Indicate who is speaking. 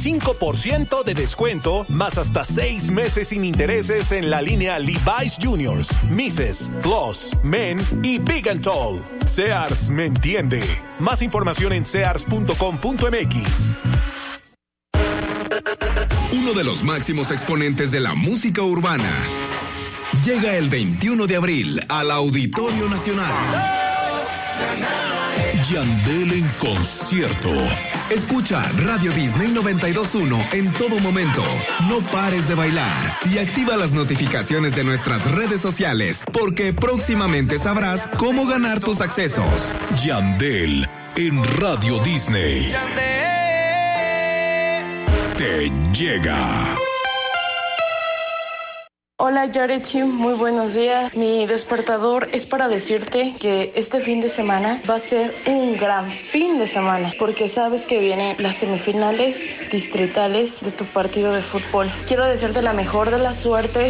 Speaker 1: 25% de descuento, más hasta 6 meses sin intereses en la línea Levi's Juniors, Mises, Plus, Men y Big and Tall. Sears me entiende. Más información en sears.com.mx.
Speaker 2: Uno de los máximos exponentes de la música urbana llega el 21 de abril al Auditorio Nacional. Yandel en concierto. Escucha Radio Disney 92.1 en todo momento. No pares de bailar y activa las notificaciones de nuestras redes sociales, porque próximamente sabrás cómo ganar tus accesos. Yandel en Radio Disney. Te llega.
Speaker 3: Hola Yaretsi, muy buenos días. Mi despertador es para decirte que este fin de semana va a ser un gran fin de semana, porque sabes que vienen las semifinales distritales de tu partido de fútbol. Quiero desearte la mejor de la suerte